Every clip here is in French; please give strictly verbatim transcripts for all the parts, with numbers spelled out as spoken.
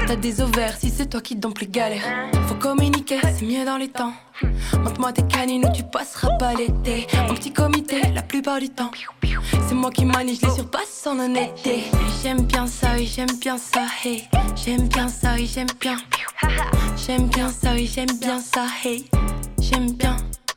t'as des ovaires, si c'est toi qui donne plus galère. Faut communiquer, c'est mieux dans les temps. Montre-moi tes canines ou tu passeras pas l'été. En petit comité, la plupart du temps. C'est moi qui manie, je les surpasse en honnêteté. J'aime bien ça, oui, j'aime bien ça, hey. J'aime bien ça, oui, j'aime bien. J'aime bien ça, oui, j'aime bien ça, hey. J'aime bien.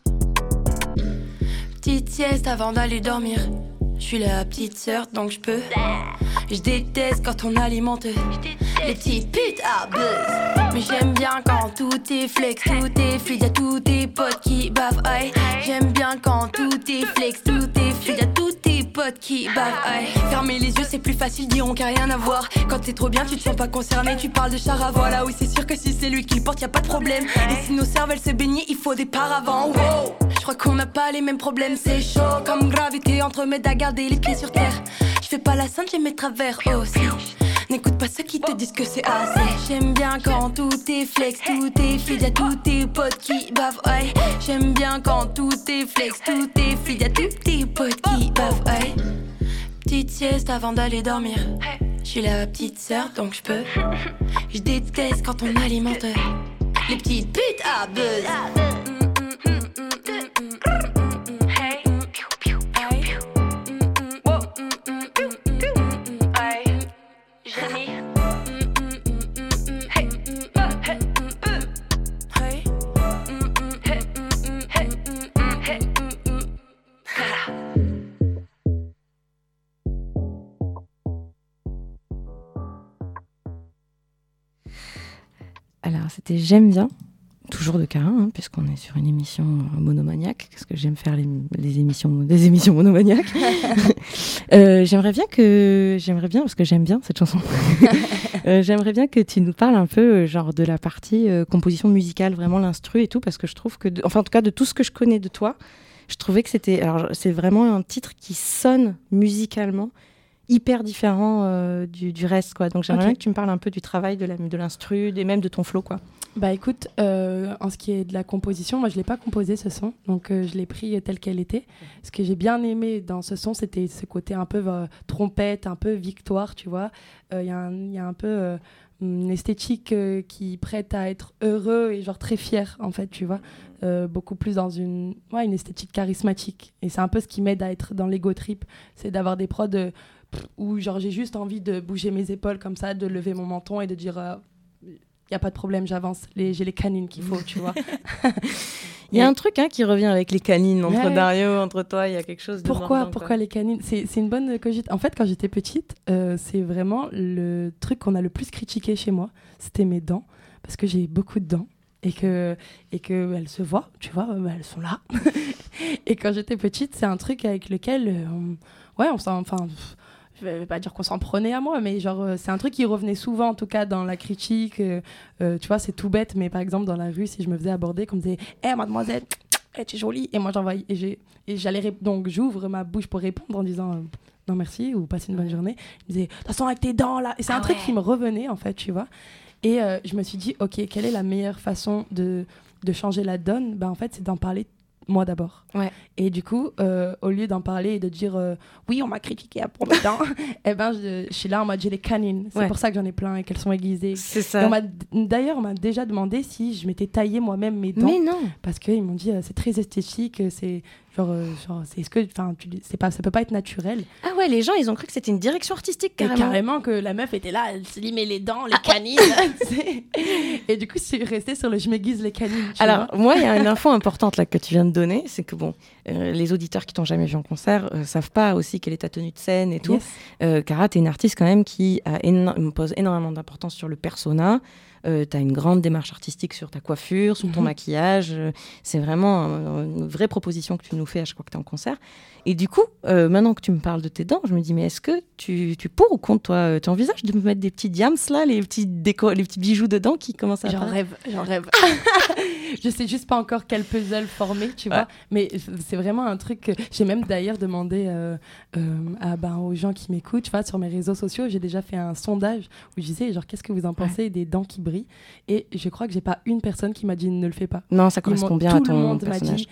Petite sieste avant d'aller dormir. Je suis la petite sœur donc je peux. Je déteste quand on alimente les petites putes à buzz. Mais j'aime bien quand tout est flex, tout est fluide, y'a tous tes potes qui bavent, aïe. J'aime bien quand tout est flex, tout est fluide, y'a tous tes potes qui bavent, aïe. Fermer les yeux c'est plus facile, diront qu'il n'y a rien à voir. Quand t'es trop bien tu te sens pas concerné, tu parles de char à voilà. Oui c'est sûr que si c'est lui qui le porte y'a pas de problème. Et si nos cervelles se baignaient il faut des paravents, wow. Je crois qu'on n'a pas les mêmes problèmes, c'est chaud comme gravité entre mes à garder les pieds sur terre. Je fais pas la sainte, j'ai mes travers aussi. N'écoute pas ceux qui te disent que c'est assez. J'aime bien quand tout est flex, tout est fluide, y'a tous tes potes qui bavent, ouais. J'aime bien quand tout est flex, tout est fluide, y'a tous tes potes qui bavent, ouais. Petite sieste avant d'aller dormir. Je suis la petite sœur donc je peux. Je déteste quand on alimente les petites putes à buzz. Alors, c'était J'aime bien, toujours de Carin, hein, puisqu'on est sur une émission monomaniaque, parce que j'aime faire les, les émissions, des émissions monomaniaques. euh, j'aimerais bien que, j'aimerais bien, parce que j'aime bien cette chanson, euh, j'aimerais bien que tu nous parles un peu, genre, de la partie euh, composition musicale, vraiment l'instru et tout, parce que je trouve que, de, enfin, en tout cas, de tout ce que je connais de toi, je trouvais que c'était, alors, c'est vraiment un titre qui sonne musicalement hyper différent euh, du, du reste, quoi. Donc j'aimerais okay. bien que tu me parles un peu du travail de, la, de l'instru et même de ton flow, quoi. Bah écoute, euh, en ce qui est de la composition, moi je l'ai pas composé ce son, donc euh, je l'ai pris tel qu'elle était. Ce que j'ai bien aimé dans ce son, c'était ce côté un peu euh, trompette, un peu victoire, tu vois. Il euh, y, y a un peu euh, une esthétique euh, qui prête à être heureux et genre très fier, en fait, tu vois. Euh, beaucoup plus dans une, ouais, une esthétique charismatique. Et c'est un peu ce qui m'aide à être dans l'ego trip, c'est d'avoir des prods euh, où genre j'ai juste envie de bouger mes épaules comme ça, de lever mon menton et de dire euh, y a pas de problème, j'avance, les, j'ai les canines qu'il faut, tu vois. Il y a un truc hein, qui revient avec les canines entre ouais. Dario, entre toi, il y a quelque chose de pourquoi mordant, pourquoi quoi. Les canines, c'est c'est une bonne cogite. En fait, quand j'étais petite, euh, c'est vraiment le truc qu'on a le plus critiqué chez moi, c'était mes dents, parce que j'ai beaucoup de dents. Et que et que elles se voient, tu vois, euh, elles sont là. Et quand j'étais petite, c'est un truc avec lequel, euh, on, ouais, on s'en, enfin, pff, je vais pas dire qu'on s'en prenait à moi, mais genre euh, c'est un truc qui revenait souvent, en tout cas dans la critique. Euh, euh, tu vois, c'est tout bête, mais par exemple dans la rue, si je me faisais aborder, qu'on me disait, hé hey, mademoiselle, hey, tu es jolie, et moi j'envoyais, et j'ai, et j'allais ré- donc j'ouvre ma bouche pour répondre en disant. Euh, non merci, ou passez une bonne journée. Il me disait, de toute façon avec tes dents là, et c'est ah un ouais. truc qui me revenait en fait, tu vois. Et euh, je me suis dit, ok, quelle est la meilleure façon de, de changer la donne ? Ben, en fait, c'est d'en parler moi d'abord. Ouais. Et du coup, euh, au lieu d'en parler et de dire, euh, oui, on m'a critiqué pour mes dents, eh ben, je, je suis là en mode, j'ai les canines. C'est ouais. pour ça que j'en ai plein et qu'elles sont aiguisées. C'est ça. Et on m'a, d'ailleurs, on m'a déjà demandé si je m'étais taillé moi-même mes dents. Mais non. Parce qu'ils m'ont dit, euh, c'est très esthétique, c'est... Genre, euh, genre c'est, est-ce que, tu, c'est pas, ça peut pas être naturel. Ah ouais, les gens, ils ont cru que c'était une direction artistique, carrément. Et carrément que la meuf était là, elle se limait les dents, les canines. Et du coup, je suis restée sur le je m'aiguise les canines. Alors, vois moi, il y a une info importante là que tu viens de donner, c'est que bon, euh, les auditeurs qui t'ont jamais vu en concert euh, savent pas aussi quelle est ta tenue de scène et tout. Yes. Euh, Cara, t'es une artiste quand même qui a éno- pose énormément d'importance sur le persona. Euh, tu as une grande démarche artistique sur ta coiffure, sur ton mmh. maquillage. Euh, c'est vraiment euh, une vraie proposition que tu nous fais à chaque fois que tu es en concert. Et du coup, euh, maintenant que tu me parles de tes dents, je me dis, mais est-ce que tu, tu pour ou contre, toi, tu envisages de me mettre des petits diams, là, les petits, déco- les petits bijoux dedans qui commencent à J'en apparaître ? rêve, j'en rêve. Je sais juste pas encore quel puzzle former, tu ouais. vois. Mais c'est vraiment un truc que j'ai même d'ailleurs demandé euh, euh, à, ben, aux gens qui m'écoutent, tu vois, sur mes réseaux sociaux. J'ai déjà fait un sondage où je disais, genre, qu'est-ce que vous en pensez ouais. des dents qui brillent ? Et je crois que j'ai pas une personne qui m'a dit ne le fais pas. Non, ça correspond bien à ton personnage. Tout le monde m'a dit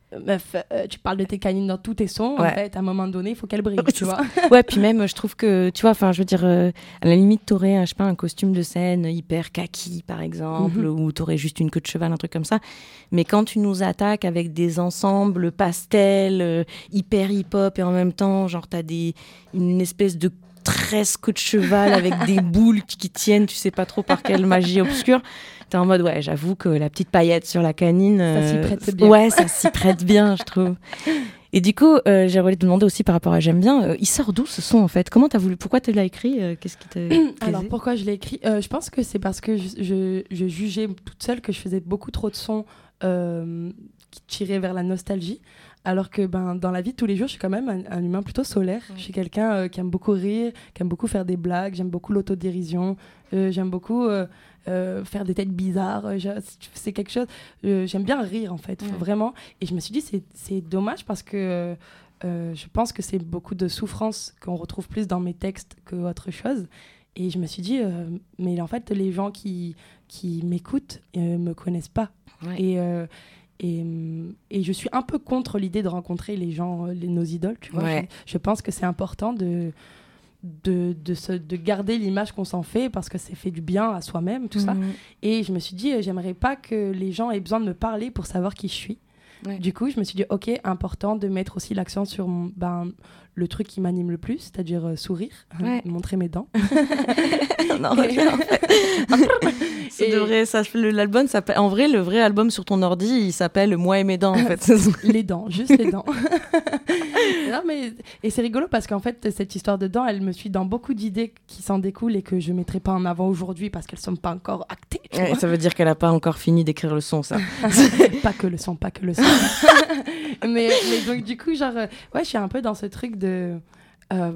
meuf, euh, tu parles de tes canines dans tous tes sons, ouais. en fait, à un moment donné, il faut qu'elles brillent, tu vois. Ouais, puis même, je trouve que, tu vois, enfin, je veux dire, euh, à la limite, t'aurais, je sais pas, un costume de scène hyper kaki, par exemple, mm-hmm. ou t'aurais juste une queue de cheval, un truc comme ça. Mais quand tu nous attaques avec des ensembles pastels, euh, hyper hip-hop, et en même temps, genre, t'as des, une espèce de tresse queue de cheval avec des boules qui, qui tiennent, tu sais pas trop par quelle magie obscure. T'es en mode, ouais, j'avoue que la petite paillette sur la canine... Euh, ça s'y prête bien. Ouais, ça s'y prête bien, je trouve. Et du coup, euh, j'aimerais te demander aussi par rapport à J'aime bien, euh, il sort d'où ce son en fait ? Comment t'as voulu ? Pourquoi tu l'as écrit ? euh, Qu'est-ce qui t'a Alors pourquoi je l'ai écrit ? euh, Je pense que c'est parce que je, je, je jugeais toute seule que je faisais beaucoup trop de sons euh, qui tiraient vers la nostalgie. Alors que ben, dans la vie de tous les jours, je suis quand même un, un humain plutôt solaire. Ouais. Je suis quelqu'un euh, qui aime beaucoup rire, qui aime beaucoup faire des blagues, j'aime beaucoup l'autodérision, euh, j'aime beaucoup euh, euh, faire des têtes bizarres. Je, c'est quelque chose... Euh, j'aime bien rire, en fait, ouais. vraiment. Et je me suis dit, c'est, c'est dommage parce que euh, je pense que c'est beaucoup de souffrance qu'on retrouve plus dans mes textes qu'autre chose. Et je me suis dit, euh, mais en fait, les gens qui, qui m'écoutent ne euh, me connaissent pas. Ouais. Et... Euh, Et, et je suis un peu contre l'idée de rencontrer les gens, les, nos idoles, tu vois. Ouais. Je, je pense que c'est important de, de, de, se, de garder l'image qu'on s'en fait parce que ça fait du bien à soi-même, tout mmh. ça. Et je me suis dit, j'aimerais pas que les gens aient besoin de me parler pour savoir qui je suis. Ouais. Du coup, je me suis dit, ok, important de mettre aussi l'accent sur ben, le truc qui m'anime le plus, c'est-à-dire euh, sourire, ouais. montrer mes dents. non, et... en fait. ça et... devrait, ça, l'album s'appelle, en vrai, le vrai album sur ton ordi, il s'appelle Moi et mes dents, en fait. Les dents, juste les dents. non, mais... Et c'est rigolo parce qu'en fait, cette histoire de dents, elle me suit dans beaucoup d'idées qui s'en découlent et que je ne mettrai pas en avant aujourd'hui parce qu'elles ne sont pas encore actées. Ouais, ça veut dire qu'elle n'a pas encore fini d'écrire le son, ça. Pas que le son, pas que le son. mais, mais donc, du coup, genre, euh, ouais, je suis un peu dans ce truc de. Euh,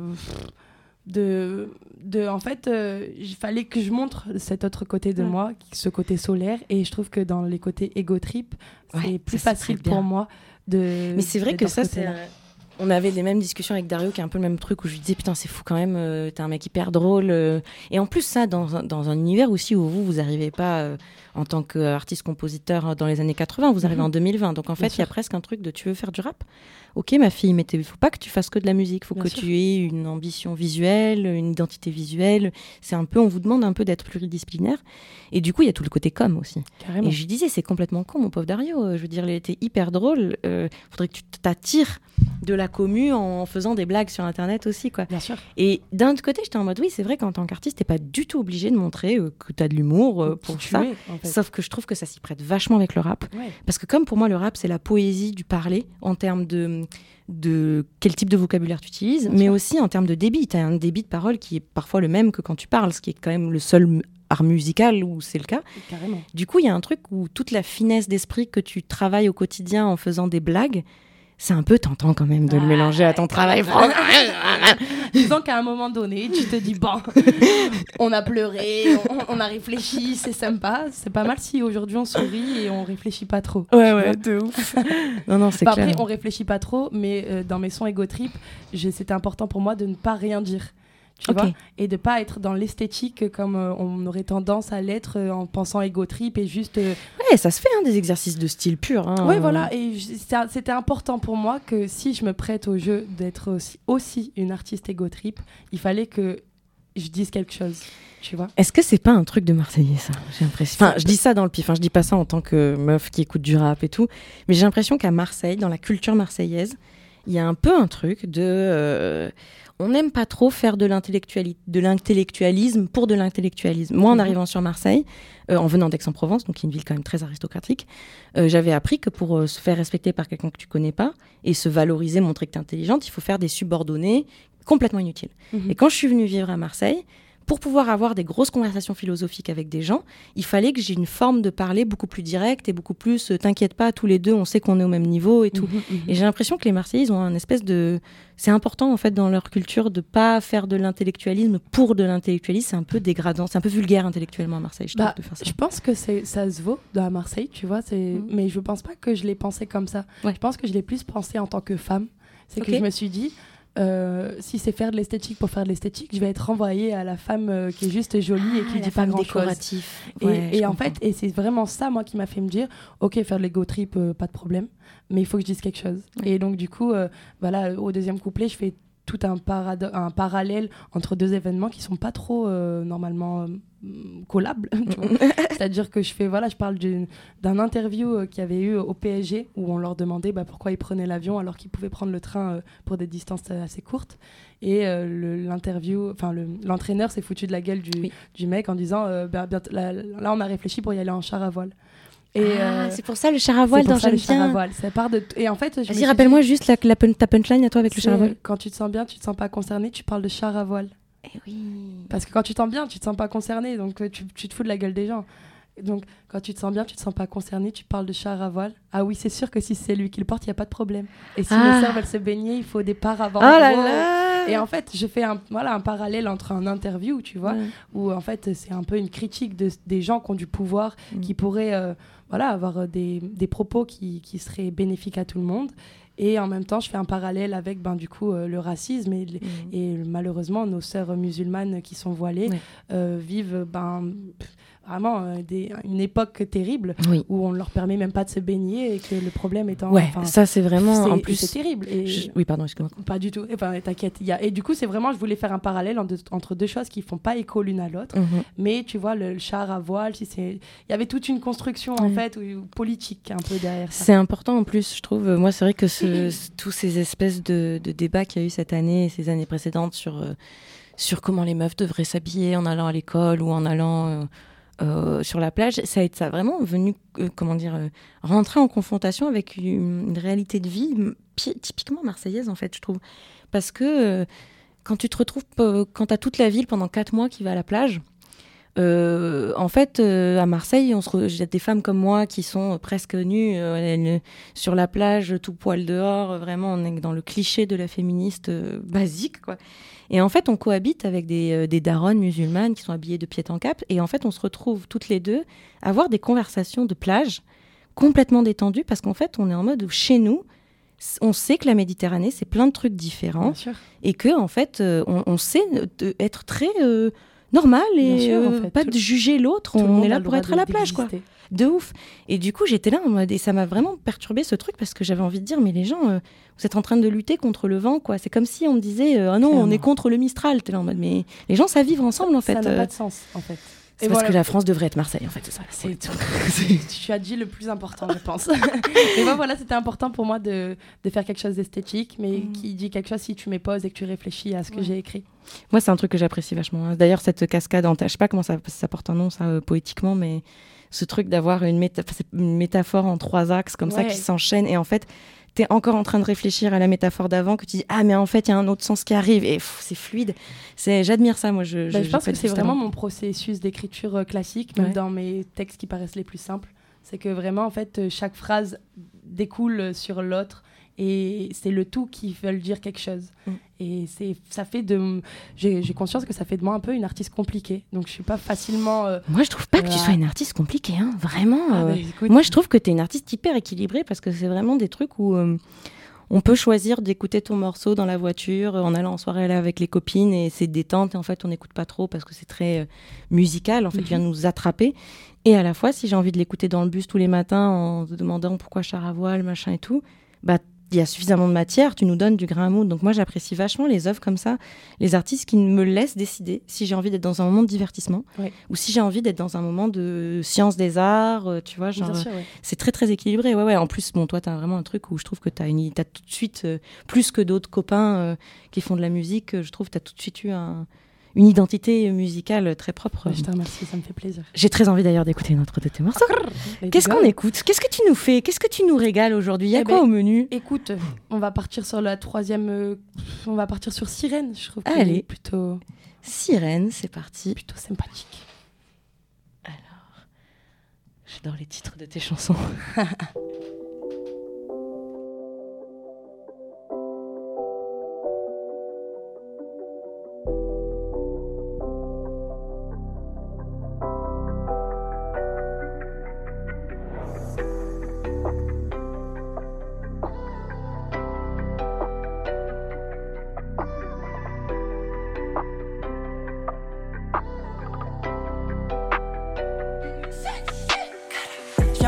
de, de en fait, il euh, fallait que je montre cet autre côté de ouais. moi, ce côté solaire. Et je trouve que dans les côtés ego trip, ouais, c'est plus facile pour moi de. Mais c'est vrai que ça, c'est. On avait les mêmes discussions avec Dario, qui est un peu le même truc, où je lui disais, putain, c'est fou quand même, euh, t'es un mec hyper drôle. Euh. Et en plus, ça, dans un, dans un univers aussi où vous, vous n'arrivez pas euh, en tant qu'artiste-compositeur dans les années quatre-vingts, vous arrivez mm-hmm. en deux mille vingt. Donc en fait, il y a presque un truc de tu veux faire du rap ? Ok, ma fille, mais il faut pas que tu fasses que de la musique, il faut Bien que sûr. Tu aies une ambition visuelle, une identité visuelle. C'est un peu, on vous demande un peu d'être pluridisciplinaire. Et du coup, il y a tout le côté com aussi. Carrément. Et je lui disais, c'est complètement con, mon pauvre Dario. Je veux dire, il était hyper drôle. Il euh, faudrait que tu t'attires de la commu en faisant des blagues sur Internet aussi, quoi. Bien sûr. Et d'un autre côté, j'étais en mode, oui, c'est vrai qu'en tant qu'artiste, t'es pas du tout obligé de montrer euh, que t'as de l'humour euh, pour ça. Es, en fait. Sauf que je trouve que ça s'y prête vachement avec le rap. Ouais. Parce que comme pour moi, le rap, c'est la poésie du parler en termes de... de quel type de vocabulaire tu utilises, Bien mais sûr. Aussi en termes de débit. Tu as un débit de parole qui est parfois le même que quand tu parles, ce qui est quand même le seul art musical où c'est le cas. Carrément. Du coup, il y a un truc où toute la finesse d'esprit que tu travailles au quotidien en faisant des blagues, c'est un peu tentant quand même de ah, le mélanger à ton travail. Disons qu'à un moment donné, tu te dis, bon, on a pleuré, on, on a réfléchi, c'est sympa. C'est pas mal si aujourd'hui on sourit et on réfléchit pas trop. Ouais, ouais, de ouf. non, non, c'est bah, clair. Après, on réfléchit pas trop, mais euh, dans mes sons ego trip, je, c'était important pour moi de ne pas rien dire. Tu okay. vois, et de pas être dans l'esthétique comme euh, on aurait tendance à l'être euh, en pensant ego trip et juste euh... ouais, ça se fait hein, des exercices de style pur hein, ouais euh... voilà, et j- c'était important pour moi que si je me prête au jeu d'être aussi, aussi une artiste ego trip, il fallait que je dise quelque chose, tu vois. Est-ce que c'est pas un truc de Marseillais, ça ? J'ai l'impression. Enfin, je dis ça dans le pif, hein, je dis pas ça en tant que meuf qui écoute du rap et tout, mais j'ai l'impression qu'à Marseille, dans la culture marseillaise, il y a un peu un truc de euh, on n'aime pas trop faire de, l'intellectuali- de l'intellectualisme pour de l'intellectualisme. Moi, en mmh. arrivant sur Marseille, euh, en venant d'Aix-en-Provence, donc qui est une ville quand même très aristocratique, euh, j'avais appris que pour euh, se faire respecter par quelqu'un que tu connais pas et se valoriser, montrer que tu es intelligente, il faut faire des subordonnés complètement inutiles. Mmh. Et quand je suis venue vivre à Marseille, pour pouvoir avoir des grosses conversations philosophiques avec des gens, il fallait que j'ai une forme de parler beaucoup plus directe et beaucoup plus euh, t'inquiète pas, tous les deux, on sait qu'on est au même niveau et tout. Mmh, mmh. Et j'ai l'impression que les Marseillais, ils ont un espèce de... C'est important, en fait, dans leur culture de pas faire de l'intellectualisme pour de l'intellectualisme. C'est un peu dégradant, c'est un peu vulgaire intellectuellement à Marseille, je bah, trouve, de faire ça. Je pense que c'est, ça se vaut à Marseille, tu vois, c'est... Mmh. Mais je pense pas que je l'ai pensé comme ça. Ouais. Je pense que je l'ai plus pensé en tant que femme. C'est okay. que je me suis dit... Euh, si c'est faire de l'esthétique pour faire de l'esthétique, je vais être renvoyée à la femme euh, qui est juste jolie ah, et qui dit pas grand chose. Ouais, et et en fait, et c'est vraiment ça moi qui m'a fait me dire, ok, faire de l'ego trip, euh, pas de problème, mais il faut que je dise quelque chose. Ouais. Et donc du coup, euh, voilà, au deuxième couplet, je fais tout un, parado- un parallèle entre deux événements qui sont pas trop euh, normalement euh, collables. C'est-à-dire que je fais, voilà, je parle d'une, d'un interview euh, qu'il y avait eu au P S G où on leur demandait bah, pourquoi ils prenaient l'avion alors qu'ils pouvaient prendre le train euh, pour des distances assez courtes. Et euh, le, l'interview, enfin le, l'entraîneur s'est foutu de la gueule du, oui. du mec en disant euh, bah, bientôt, là, là on a réfléchi pour y aller en char à voile. Et ah, euh, c'est pour ça le char à voile dans J'aime bien. Ça part de t- et en fait, je Vas-y, rappelle-moi dit, juste la, la, ta punchline à toi avec le char à voile. Quand tu te sens bien, tu te sens pas concerné, tu parles de char à voile. Eh oui. Parce que quand tu te sens bien, tu te sens pas concerné, donc tu, tu te fous de la gueule des gens. Donc quand tu te sens bien, tu te sens pas concerné, tu parles de char à voile. Ah oui, c'est sûr que si c'est lui qui le porte, il y a pas de problème. Et si ah. les sœurs veulent se baigner, il faut des paravents. Oh là là. Et en fait, je fais un, voilà, un parallèle entre un interview, tu vois, ouais. où en fait c'est un peu une critique de, des gens qui ont du pouvoir, mmh. qui pourraient euh, voilà, avoir des, des propos qui, qui seraient bénéfiques à tout le monde. Et en même temps, je fais un parallèle avec ben, du coup, euh, le racisme. Et, mmh. et malheureusement, nos sœurs musulmanes qui sont voilées ouais. euh, vivent ben, vraiment euh, des, une époque terrible oui. où on ne leur permet même pas de se baigner et que le problème étant... Ouais, ça c'est vraiment... C'est, en plus, c'est terrible. Et je... Oui, pardon, excuse-moi. Pas du tout. Enfin, t'inquiète. Y a... Et du coup, c'est vraiment... Je voulais faire un parallèle entre, entre deux choses qui ne font pas écho l'une à l'autre. Mmh. Mais tu vois, le, le char à voile, si c'est... il y avait toute une construction en mmh. fait, ou, politique un peu derrière ça. C'est important en plus, je trouve. Moi, c'est vrai que ce, tous ces espèces de, de débats qu'il y a eu cette année et ces années précédentes sur, euh, sur comment les meufs devraient s'habiller en allant à l'école ou en allant... Euh, Euh, sur la plage, ça a, ça a vraiment venu, euh, comment dire, euh, rentrer en confrontation avec une, une réalité de vie pi- typiquement marseillaise, en fait, je trouve. Parce que euh, quand tu te retrouves, euh, quand tu as toute la ville pendant quatre mois qui va à la plage, euh, en fait, euh, à Marseille, on se re... j'ai des femmes comme moi qui sont presque nues euh, elles, sur la plage, tout poil dehors, vraiment, on est dans le cliché de la féministe euh, basique, quoi. Et en fait, on cohabite avec des, euh, des daronnes musulmanes qui sont habillées de pied en cap. Et en fait, on se retrouve toutes les deux à avoir des conversations de plage complètement détendues parce qu'en fait, on est en mode où chez nous, on sait que la Méditerranée, c'est plein de trucs différents. Et que, en fait, euh, on, on sait de, être très euh, normal et sûr, euh, en fait, pas tout, de juger l'autre. On est là pour être à la plage, quoi. De ouf. Et du coup, j'étais là en mode, et ça m'a vraiment perturbé ce truc parce que j'avais envie de dire, mais les gens, euh, vous êtes en train de lutter contre le vent, quoi. C'est comme si on me disait, ah euh, non, Clairement. on est contre le Mistral. T'es là en mode, mais les gens savent vivre ensemble, en fait. Ça n'a pas de sens, en fait. C'est et parce voilà. que la France devrait être Marseille, en fait, c'est ça. C'est tout. Tu as dit le plus important, je pense. Et ben voilà, c'était important pour moi de, de faire quelque chose d'esthétique, mais mmh. qui dit quelque chose si tu m'époses et que tu réfléchis à ce que ouais. j'ai écrit. Moi, c'est un truc que j'apprécie vachement. D'ailleurs, cette cascade, en... je sais pas comment ça, ça porte un nom, ça, euh, poétiquement, mais ce truc d'avoir une, méta... une métaphore en trois axes comme ouais. ça qui s'enchaîne. Et en fait, tu es encore en train de réfléchir à la métaphore d'avant, que tu dis, ah, mais en fait, il y a un autre sens qui arrive. Et pff, c'est fluide. C'est... J'admire ça, moi. Je, bah, je, je pense que c'est vraiment mon processus d'écriture euh, classique, même ouais. dans mes textes qui paraissent les plus simples. C'est que vraiment, en fait, chaque phrase découle sur l'autre. Et c'est le tout qui veut dire quelque chose. Mm. Et c'est, ça fait de... J'ai, j'ai conscience que ça fait de moi un peu une artiste compliquée. Donc, je suis pas facilement... Euh, moi, je trouve pas euh, que tu sois une artiste compliquée, hein. Vraiment. Ah, euh, bah, écoute, moi, je trouve que tu es une artiste hyper équilibrée parce que c'est vraiment des trucs où euh, on peut choisir d'écouter ton morceau dans la voiture, en allant en soirée là, avec les copines, et c'est détente. Et en fait, on n'écoute pas trop parce que c'est très euh, musical. En fait, mm-hmm. il vient nous attraper. Et à la fois, si j'ai envie de l'écouter dans le bus tous les matins en se demandant pourquoi char à voile, machin et tout, bah, il y a suffisamment de matière, tu nous donnes du grain à moudre. Donc moi, j'apprécie vachement les œuvres comme ça, les artistes qui me laissent décider si j'ai envie d'être dans un moment de divertissement ouais. ou si j'ai envie d'être dans un moment de science des arts, euh, tu vois, genre, sûr, ouais. c'est très, très équilibré. Ouais, ouais. En plus, bon, toi, tu as vraiment un truc où je trouve que tu as une... t'as tout de suite, euh, plus que d'autres copains euh, qui font de la musique, euh, je trouve que tu as tout de suite eu un... une identité musicale très propre. Ouais, je te remercie, ça me fait plaisir. J'ai très envie d'ailleurs d'écouter une autre de tes morceaux. Qu'est-ce qu'on écoute ? Qu'est-ce que tu nous fais ? Qu'est-ce que tu nous régales aujourd'hui ? Il y a eh quoi ben, au menu ? Écoute, on va partir sur la troisième... Euh, on va partir sur Sirène, je trouve. Allez. Plutôt... Sirène, c'est parti. Plutôt sympathique. Alors, j'adore les titres de tes chansons.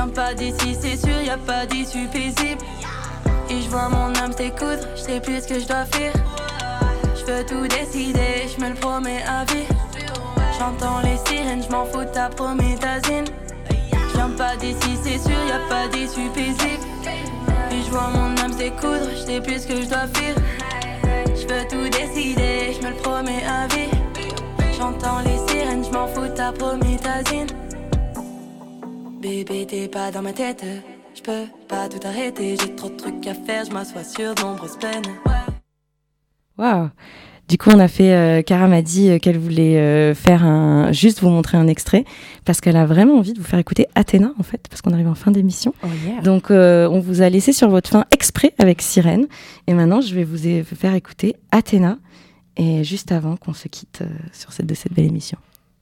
Viens pas d'ici, c'est sûr, y a pas d'issue paisible. Et je vois mon âme s'écoudre, je sais plus ce que je dois faire. Je veux tout décider, je me le promets à vie. J'entends les sirènes, je m'en fous de ta prométhazine. Je viens pas d'ici, c'est sûr, y a pas d'issue paisible. Et je vois mon âme s'écoudre, je sais plus ce que je dois faire. Je veux tout décider, je me le promets à vie. J'entends les sirènes, je m'en fous de ta prométhazine. Bébé, t'es pas dans ma tête. Je peux pas tout arrêter, j'ai trop de trucs à faire, je m'assois sur de nombreuses peines. Waouh! Du coup, on a fait. Euh, Cara m'a dit euh, qu'elle voulait euh, faire un, juste vous montrer un extrait parce qu'elle a vraiment envie de vous faire écouter Athéna en fait, parce qu'on arrive en fin d'émission. Oh yeah. Donc, euh, on vous a laissé sur votre fin exprès avec Sirène, et maintenant, je vais vous é- faire écouter Athéna, et juste avant qu'on se quitte euh, sur cette de cette belle émission.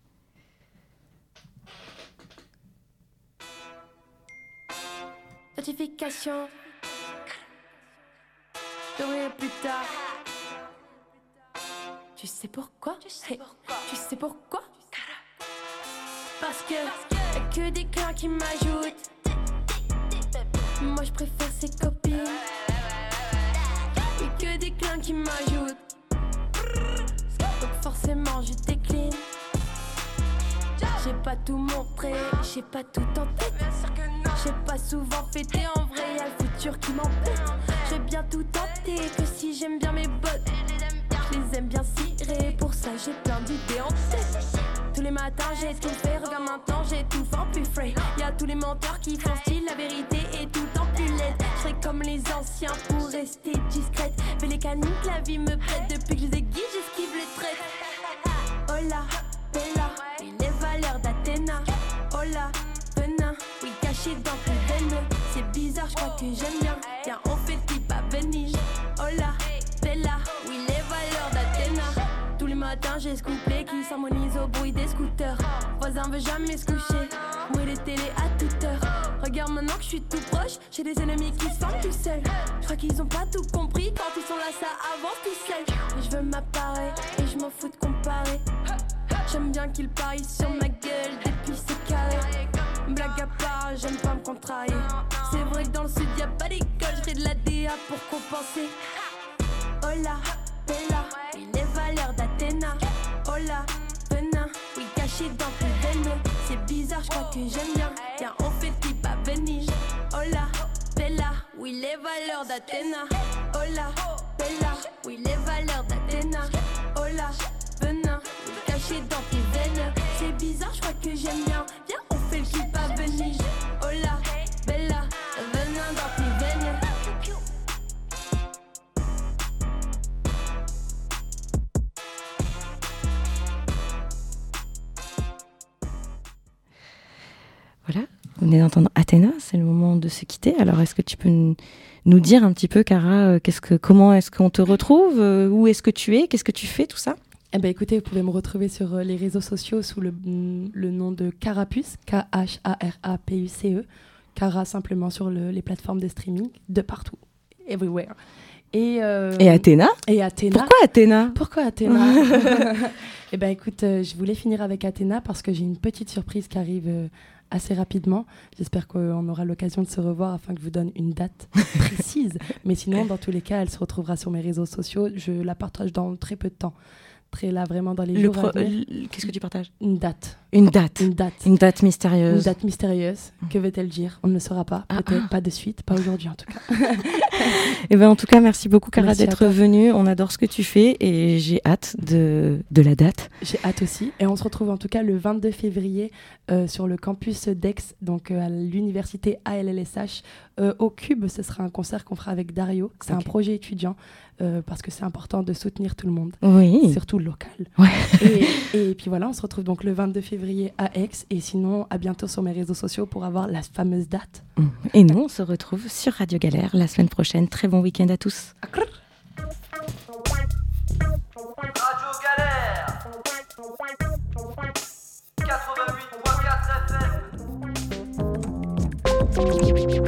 Notification. Je t'aurai plus tard. Tu sais pourquoi? Tu sais pourquoi? Tu sais pourquoi? Parce que y'a que des clins qui m'ajoutent. Moi je préfère ses copines. Y'a que des clins qui m'ajoutent. Donc forcément je décline. J'ai pas tout montré, j'ai pas tout en tête. J'ai pas souvent fêté, en vrai y'a le futur qui m'embête. J'ai bien tout tenté, que si j'aime bien mes bottes, je les aime bien cirées, pour ça j'ai plein d'idées en tête. Tous les matins j'ai tout fait, regarde maintenant j'ai tout fait en plus frais. Y'a tous les menteurs qui font style, la vérité est tout le temps plus laide. Je serai comme les anciens pour rester discrète. Mais les caniques la vie me prête, depuis que je les aiguise j'esquive les traites. Hola, Bella, et les valeurs d'Athéna. Hola, venin, oui caché dans tes veines. C'est bizarre, je crois que j'aime bien. Tiens, on fait le type à Venise. Hola, Bella, oui les valeurs d'Athéna. Tous les matins j'ai ce couplet qui s'harmonise au bruit des scooters. Voisin veut jamais se coucher, moi les télés à toute heure. Regarde maintenant que je suis tout proche, j'ai des ennemis qui se forment tout seuls. Je crois qu'ils ont pas tout compris, quand ils sont là ça avance tout seul. Je veux m'apparaître et je m'en fous de comparer. J'aime bien qu'ils parient sur ma gueule depuis c'est carré. Blague à part, j'aime pas me contrarier. C'est vrai que dans le sud y'a pas d'école, j'fais de la D A pour compenser. Hola, Bella, oui les valeurs d'Athéna. Hola, venin, oui caché dans tes veines. C'est bizarre, j'crois que j'aime bien. Tiens, on fait le type à Venise. Hola, Bella, oui les valeurs d'Athéna. Hola, Bella, oui les valeurs d'Athéna. Hola, venin, oui caché dans tes veines. C'est bizarre, j'crois que j'aime bien. Viens, on fait le type à Venise. Hola, Bella, venin dans tes veines. Voilà, vous venez d'entendre Athéna, c'est le moment de se quitter. Alors, est-ce que tu peux n- nous dire un petit peu, Cara, euh, qu'est-ce que, comment est-ce qu'on te retrouve, euh, où est-ce que tu es, qu'est-ce que tu fais, tout ça? Eh ben, écoutez, vous pouvez me retrouver sur euh, les réseaux sociaux sous le, le nom de Carapuce, K H A R A P U C E. Cara simplement sur le, les plateformes de streaming, de partout, everywhere. Et, euh, Et Athéna? Et Athéna. Pourquoi Athéna? Pourquoi Athéna? Eh ben, écoute, euh, je voulais finir avec Athéna parce que j'ai une petite surprise qui arrive euh, assez rapidement. J'espère qu'on aura l'occasion de se revoir afin que je vous donne une date précise. Mais sinon, dans tous les cas, elle se retrouvera sur mes réseaux sociaux. Je la partage dans très peu de temps. Très là, vraiment dans les Le jours pro- à venir. l- Qu'est-ce que tu partages? Une date. Une date. Une date. Une date Une mystérieuse. date mystérieuse. Que veut-elle dire? On ne le saura pas. Ah, Peut-être ah. pas de suite. Pas aujourd'hui, en tout cas. Eh ben, en tout cas, merci beaucoup, Cara, Merci à d'être toi. venue. On adore ce que tu fais et j'ai hâte de, de la date. J'ai hâte aussi. Et on se retrouve en tout cas le vingt-deux février euh, sur le campus d'Aix, donc euh, à l'université A L L S H. Euh, au Cube, ce sera un concert qu'on fera avec Dario. C'est Ok. un projet étudiant euh, parce que c'est important de soutenir tout le monde, Oui. surtout le local. Ouais. Et, et puis voilà, on se retrouve donc le vingt-deux février à Aix. Et sinon, à bientôt sur mes réseaux sociaux pour avoir la fameuse date. Et nous, on se retrouve sur Radio Galère la semaine prochaine. Très bon week-end à tous. Radio Galère quatre-vingt-huit point quatre F M.